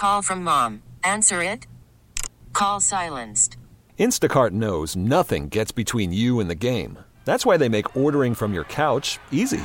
Call from mom. Answer it. Call silenced. Instacart knows nothing gets between you and the game. That's why they make ordering from your couch easy.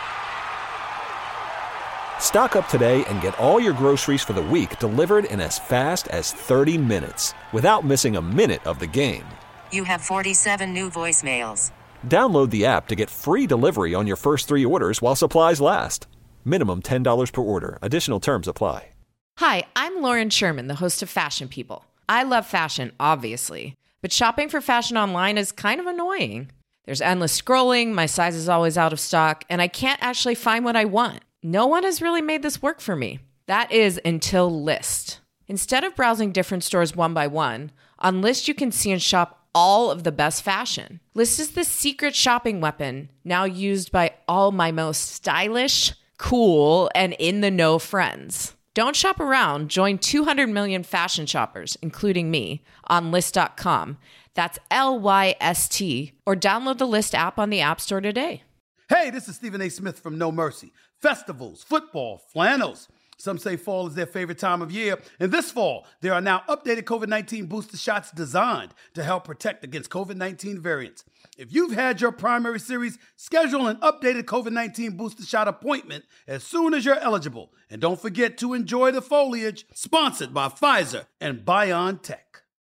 Stock up today and get all your groceries for the week delivered in as fast as 30 minutes without missing a minute of the game. You have 47 new voicemails. Download the app to get free delivery on your first 3 orders while supplies last. Minimum $10 per order. Additional terms apply. Hi, I'm Lauren Sherman, the host of Fashion People. I love fashion, obviously, but shopping for fashion online is kind of annoying. There's endless scrolling, my size is always out of stock, and I can't actually find what I want. No one has really made this work for me. That is until Lyst. Instead of browsing different stores one by one, on Lyst you can see and shop all of the best fashion. Lyst is the secret shopping weapon now used by all my most stylish, cool, and in-the-know friends. Don't shop around. Join 200 million fashion shoppers, including me, on Lyst.com. That's Lyst, or download the Lyst app on the App Store today. Hey, this is Stephen A. Smith from No Mercy. Festivals, football, flannels. Some say fall is their favorite time of year. And this fall, there are now updated COVID-19 booster shots designed to help protect against COVID-19 variants. If you've had your primary series, schedule an updated COVID-19 booster shot appointment as soon as you're eligible. And don't forget to enjoy the foliage, sponsored by Pfizer and BioNTech.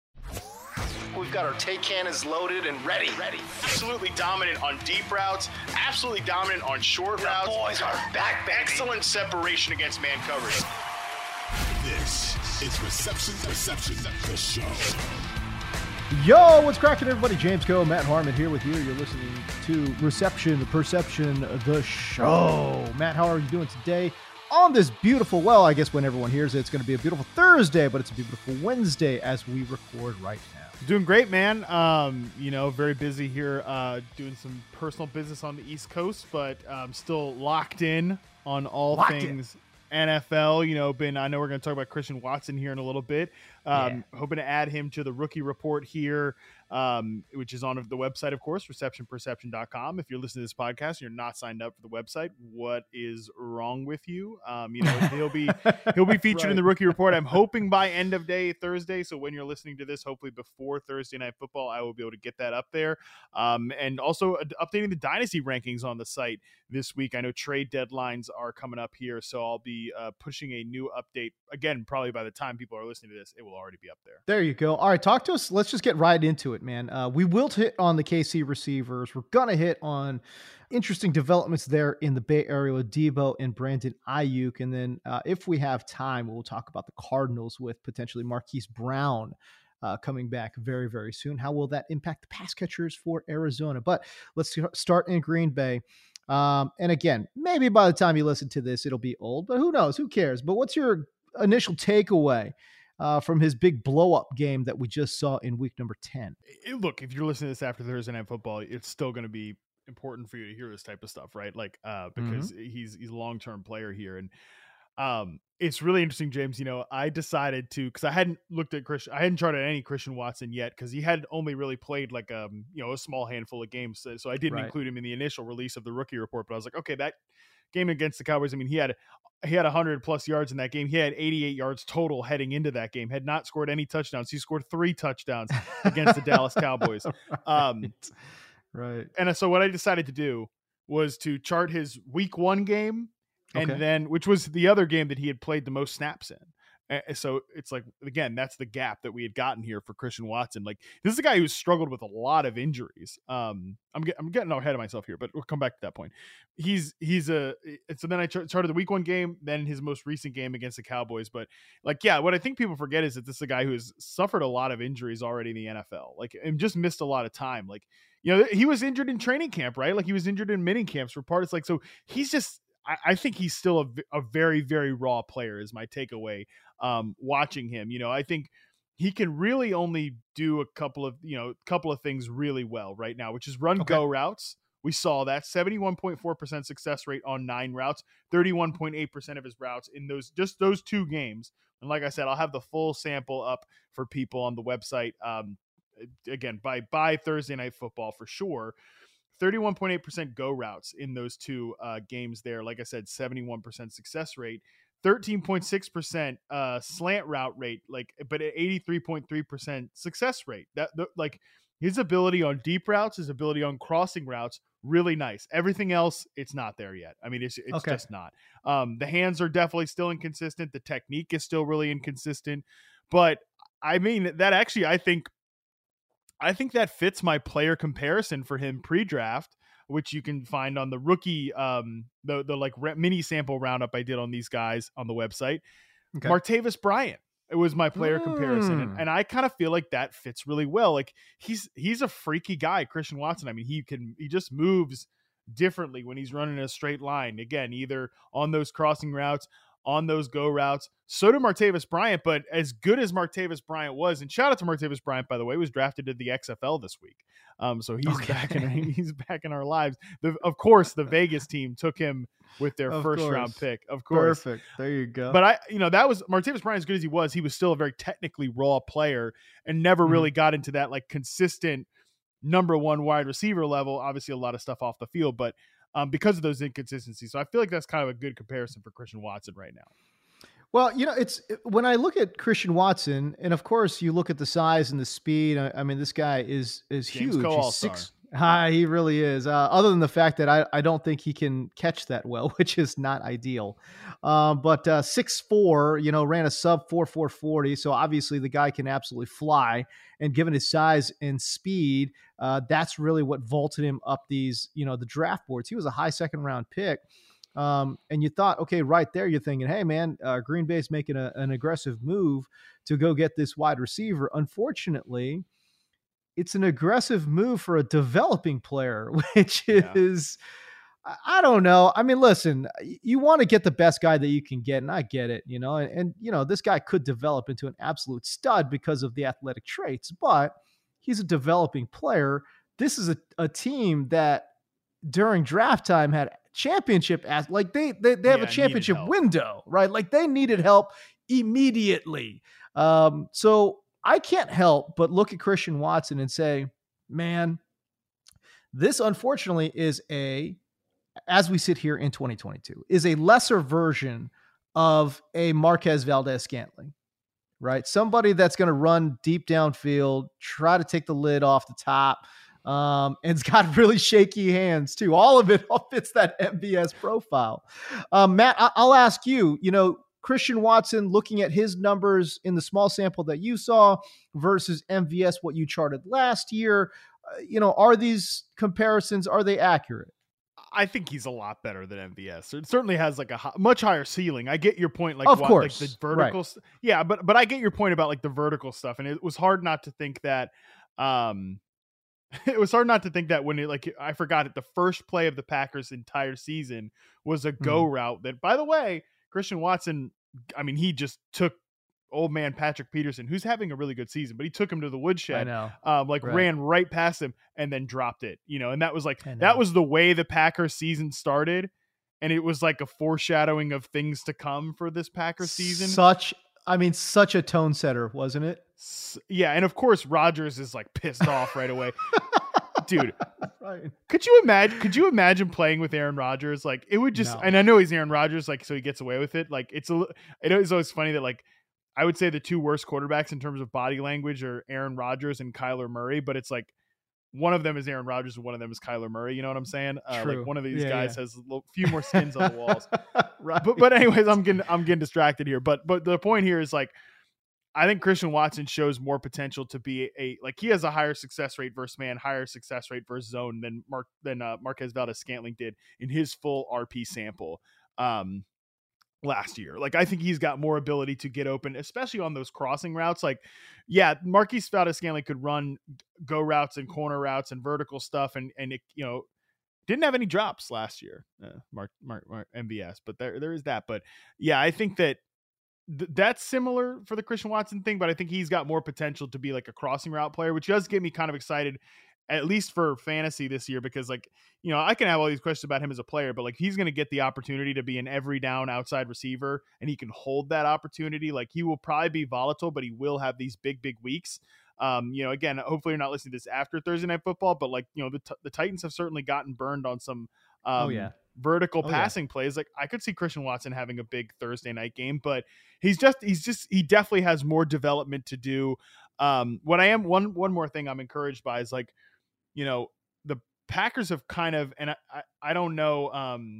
We've got our take cannons loaded and ready. Absolutely dominant on deep routes. Absolutely dominant on short routes. The boys are back, baby. Excellent separation against man coverage. This is Reception Perception, the show. Yo, what's cracking, everybody? James Coe, Matt Harmon here with you. You're listening to Reception Perception, the show. Matt, how are you doing today? On this beautiful, well, I guess when everyone hears it, it's going to be a beautiful Thursday, but it's a beautiful Wednesday as we record right now. Doing great, man. Very busy here doing some personal business on the East Coast, but still locked in on all things NFL. I know we're going to talk about Christian Watson here in a little bit. Hoping to add him to the rookie report here, which is on the website, of course, receptionperception.com. If you're listening to this podcast and you're not signed up for the website, what is wrong with you? He'll be featured Right. in the rookie report. I'm hoping by end of day Thursday. So when you're listening to this, hopefully before Thursday Night Football, I will be able to get that up there. And also updating the dynasty rankings on the site this week. I know trade deadlines are coming up here, so I'll be pushing a new update again. Probably by the time people are listening to this, it will already be up there. There you go. All right, talk to us. Let's just get right into it, man. We will hit on the KC receivers. We're going to hit on interesting developments there in the Bay Area with Debo and Brandon Ayuk. And then if we have time, we'll talk about the Cardinals with potentially Marquise Brown coming back very, very soon. How will that impact the pass catchers for Arizona? But let's start in Green Bay. And again, maybe by the time you listen to this, it'll be old, but who knows? Who cares? But what's your initial takeaway from his big blow-up game that we just saw in week number 10? Look, if you're listening to this after Thursday Night Football, it's still going to be important for you to hear this type of stuff, right? Because he's a long-term player here. And it's really interesting, James. I decided to, because I hadn't looked at Christian, I hadn't charted any Christian Watson yet, because he had only really played a small handful of games. So I didn't include him in the initial release of the rookie report, but I was like, okay, that game against the Cowboys, he had 100 plus yards in that game. He had 88 yards total heading into that game, had not scored any touchdowns. He scored 3 touchdowns against the Dallas Cowboys. Right. And so what I decided to do was to chart his week 1 game, and then, which was the other game that he had played the most snaps in. So it's again, that's the gap that we had gotten here for Christian Watson. This is a guy who's struggled with a lot of injuries. I'm getting ahead of myself here, but we'll come back to that point. So then I charted the week 1 game, then his most recent game against the Cowboys. But what I think people forget is that this is a guy who has suffered a lot of injuries already in the NFL, and just missed a lot of time. He was injured in training camp, right? He was injured in mini camps for parts. So he's just, I think he's still a very, very raw player is my takeaway. Watching him, I think he can really only do a couple of things really well right now, which is run go routes. We saw that 71.4% success rate on 9 routes, 31.8% of his routes in those 2 games. And like I said, I'll have the full sample up for people on the website. Again, by Thursday Night Football for sure. 31.8% go routes in those 2 games there. Like I said, 71% success rate. 13.6% slant route rate, but at 83.3% success rate. Like his ability on deep routes, his ability on crossing routes, really nice. Everything else, it's not there yet. I mean, it's Okay. just not. The hands are definitely still inconsistent. The technique is still really inconsistent. But I mean, that actually, I think that fits my player comparison for him pre-draft, which you can find on the rookie, the mini sample roundup I did on these guys on the website. Okay. Martavis Bryant. It was my player comparison. And I kind of feel like that fits really well. Like he's a freaky guy, Christian Watson. I mean, he just moves differently when he's running a straight line. Again, either on those crossing routes, on those go routes. So did Martavis Bryant, but as good as Martavis Bryant was, and shout out to Martavis Bryant, by the way, was drafted to the XFL this week. So he's back in our lives. Of course, the Vegas team took him with their first round pick. Of course. Perfect. There you go. But that was Martavis Bryant. As good as he was still a very technically raw player and never really got into that like consistent number one wide receiver level. Obviously a lot of stuff off the field, but because of those inconsistencies. So I feel like that's kind of a good comparison for Christian Watson right now. Well, it's when I look at Christian Watson, and of course you look at the size and the speed. I mean, this guy is huge. He's he really is. Other than the fact that I don't think he can catch that well, which is not ideal. But 6'4", ran a sub 4.40. So obviously the guy can absolutely fly. And given his size and speed, that's really what vaulted him up these, the draft boards. He was a high second round pick. And you thought, okay, right there, you're thinking, hey man, Green Bay's making an aggressive move to go get this wide receiver. Unfortunately, it's an aggressive move for a developing player, which is, I don't know. I mean, listen, you want to get the best guy that you can get, and I get it, and this guy could develop into an absolute stud because of the athletic traits, but he's a developing player. This is a team that during draft time had championship like they have a championship window, right? Like they needed help immediately. So I can't help but look at Christian Watson and say, man, this unfortunately is as we sit here in 2022, is a lesser version of a Marquez Valdes-Scantling, right? Somebody that's going to run deep downfield, try to take the lid off the top, and it's got really shaky hands too. All of it all fits that MVS profile. Matt, I'll ask you, Christian Watson, looking at his numbers in the small sample that you saw versus MVS, what you charted last year, are these comparisons, are they accurate? I think he's a lot better than MVS. It certainly has like a much higher ceiling. I get your point. Like, of course, like the vertical. Right. Yeah. But I get your point about like the vertical stuff. And it was hard not to think that, it was hard not to think that when I forgot it, the first play of the Packers' entire season was a go route that, by the way, Christian Watson, I mean, he just took old man Patrick Peterson, who's having a really good season, but he took him to the woodshed, ran right past him and then dropped it, and that was that was the way the Packers season started. And it was like a foreshadowing of things to come for this Packers season. Such a tone setter, wasn't it? Yeah. And of course, Rodgers is like pissed off right away. Dude, right. Could you imagine playing with Aaron Rodgers? Like it would just, and I know he's Aaron Rodgers, like, so he gets away with it. Like it is always funny that like, I would say the two worst quarterbacks in terms of body language are Aaron Rodgers and Kyler Murray, but it's like one of them is Aaron Rodgers and one of them is Kyler Murray. You know what I'm saying? Like one of these guys has a few more skins on the walls. Right. But anyways, I'm getting distracted here. But the point here is like, I think Christian Watson shows more potential to be he has a higher success rate versus man, higher success rate versus zone than Marquez Valdes-Scantling did in his full RP sample last year. Like I think he's got more ability to get open, especially on those crossing routes. Like, yeah, Marquez Valdes-Scantling could run go routes and corner routes and vertical stuff, and it, didn't have any drops last year, Mark MVS. But there is that. But yeah, I think that. That's similar for the Christian Watson thing, but I think he's got more potential to be like a crossing route player, which does get me kind of excited, at least for fantasy this year, because like, I can have all these questions about him as a player, but like he's going to get the opportunity to be an every down outside receiver and he can hold that opportunity. Like he will probably be volatile, but he will have these big weeks. Again, hopefully you're not listening to this after Thursday Night Football, but like, the Titans have certainly gotten burned on some, vertical passing plays. Like I could see Christian Watson having a big Thursday night game, but he definitely has more development to do. One more thing I'm encouraged by is like, you know, the Packers have kind of, and I don't know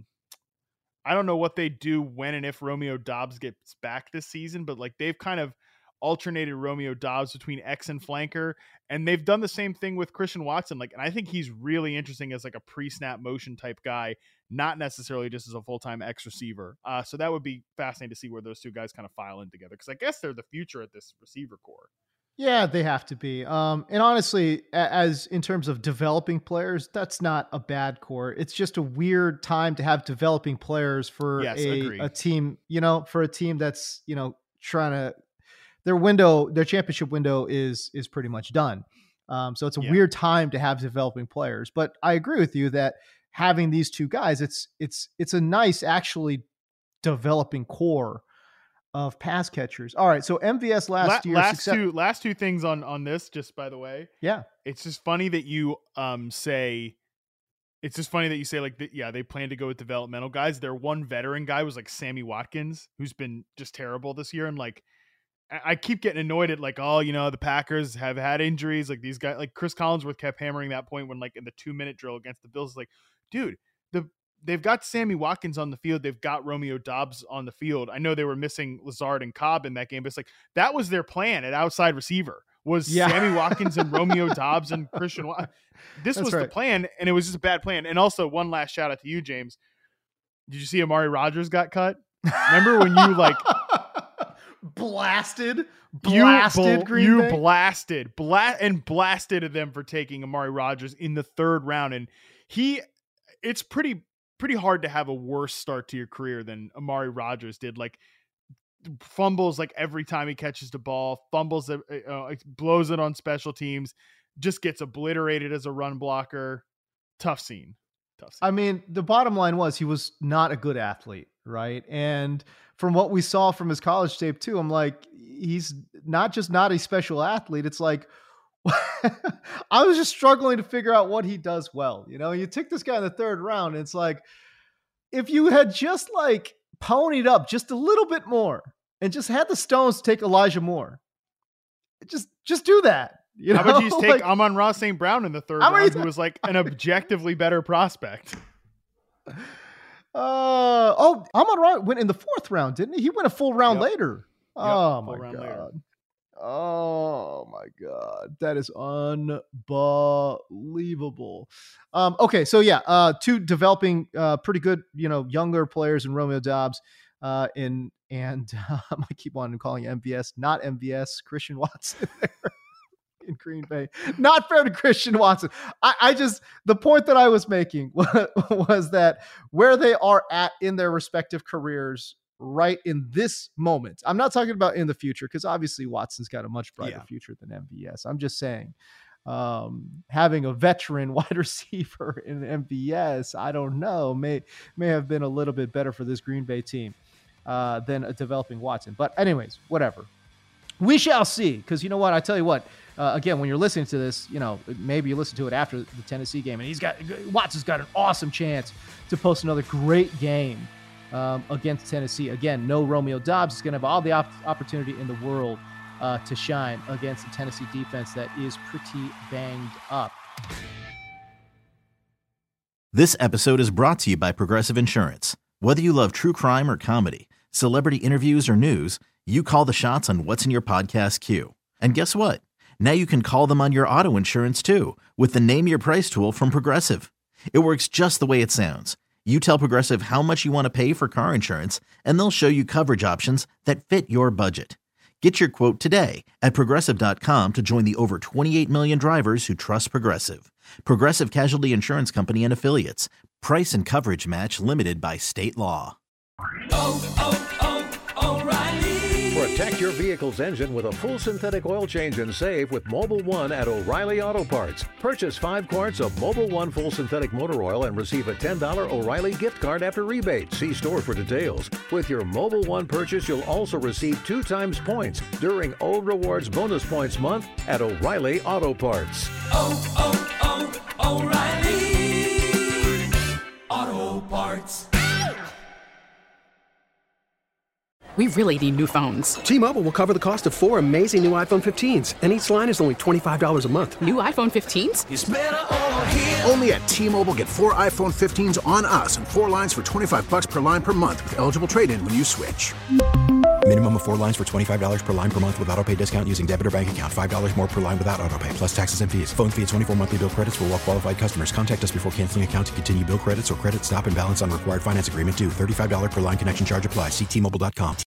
what they do when and if Romeo Doubs gets back this season, but like they've kind of alternated Romeo Doubs between X and flanker, and they've done the same thing with Christian Watson. Like, and I think he's really interesting as like a pre-snap motion type guy, not necessarily just as a full-time X receiver. So that would be fascinating to see where those two guys kind of file in together, because I guess they're the future at this receiver core. Yeah, they have to be. And honestly, as in terms of developing players, that's not a bad core. It's just a weird time to have developing players for a team, you know, for a team that's, you know, trying to, their championship window is pretty much done. So it's a weird time to have developing players, but I agree with you that having these two guys, it's a nice, actually developing core of pass catchers. All right. So MVS last year, last two things on this, just by the way. Yeah. It's just funny that you say like, they plan to go with developmental guys. Their one veteran guy was like Sammy Watkins, who's been just terrible this year. And like, I keep getting annoyed at like, oh, you know, the Packers have had injuries. Like these guys, like Chris Collinsworth kept hammering that point when like in the 2-minute drill against the Bills, like, dude, they've got Sammy Watkins on the field. They've got Romeo Doubs on the field. I know they were missing Lazard and Cobb in that game, but it's like, that was their plan at outside receiver was Sammy Watkins and Romeo Doubs and Christian Watkins. This was the plan, and it was just a bad plan. And also one last shout out to you, James. Did you see Amari Rodgers got cut? Remember when you like blasted Green Bay? blasted them for taking Amari Rodgers in the 3rd round. And it's pretty hard to have a worse start to your career than Amari Rodgers did. Like fumbles like every time he catches the ball, fumbles, blows it on special teams, just gets obliterated as a run blocker. Tough scene. I mean, the bottom line was he was not a good athlete, right? And from what we saw from his college tape too, I'm like, he's not just not a special athlete. It's like, I was just struggling to figure out what he does well. You know, you took this guy in the 3rd round, and it's like, if you had just like ponied up just a little bit more and just had the stones take Elijah Moore, just do that. You know? How about you just take Amon-Ra St. Brown in the 3rd round, who was like an objectively better prospect? Amon-Ra went in the 4th round, didn't he? He went a full round later. Yep, oh my God. Later. Oh my God. That is unbelievable. Okay. So yeah, 2 developing, pretty good, you know, younger players in Romeo Doubs, and I keep on calling MVS, not MVS, Christian Watson there in Green Bay. Not fair to Christian Watson. I just, the point that I was making was that where they are at in their respective careers right in this moment. I'm not talking about in the future, because obviously Watson's got a much brighter future than MVS. I'm just saying, having a veteran wide receiver in MVS, I don't know, may have been a little bit better for this Green Bay team than a developing Watson. But anyways, whatever. We shall see, because you know what? I tell you what, again, when you're listening to this, you know, maybe you listen to it after the Tennessee game, and Watson's got an awesome chance to post another great game against Tennessee. Again, no Romeo Doubs. He's going to have all the opportunity in the world to shine against the Tennessee defense that is pretty banged up. This episode is brought to you by Progressive Insurance. Whether you love true crime or comedy, celebrity interviews or news, you call the shots on what's in your podcast queue. And guess what? Now you can call them on your auto insurance too, with the Name Your Price tool from Progressive. It works just the way it sounds. You tell Progressive how much you want to pay for car insurance, and they'll show you coverage options that fit your budget. Get your quote today at Progressive.com to join the over 28 million drivers who trust Progressive. Progressive Casualty Insurance Company and Affiliates. Price and coverage match limited by state law. Protect your vehicle's engine with a full synthetic oil change and save with Mobil 1 at O'Reilly Auto Parts. Purchase 5 quarts of Mobil 1 full synthetic motor oil and receive a $10 O'Reilly gift card after rebate. See store for details. With your Mobil 1 purchase, you'll also receive 2 times points during O Rewards Bonus Points Month at O'Reilly Auto Parts. O'Reilly Auto Parts. we really need new phones. T-Mobile will cover the cost of 4 amazing new iPhone 15s, and each line is only $25 a month. New iPhone 15s? It's better over here. Only at T-Mobile, get 4 iPhone 15s on us and 4 lines for $25 per line per month with eligible trade-in when you switch. Minimum of 4 lines for $25 per line per month with autopay discount using debit or bank account. $5 more per line without autopay, plus taxes and fees. Phone fee at 24 monthly bill credits for well-qualified customers. Contact us before canceling account to continue bill credits or credit stop and balance on required finance agreement due. $35 per line connection charge applies. See T-Mobile.com.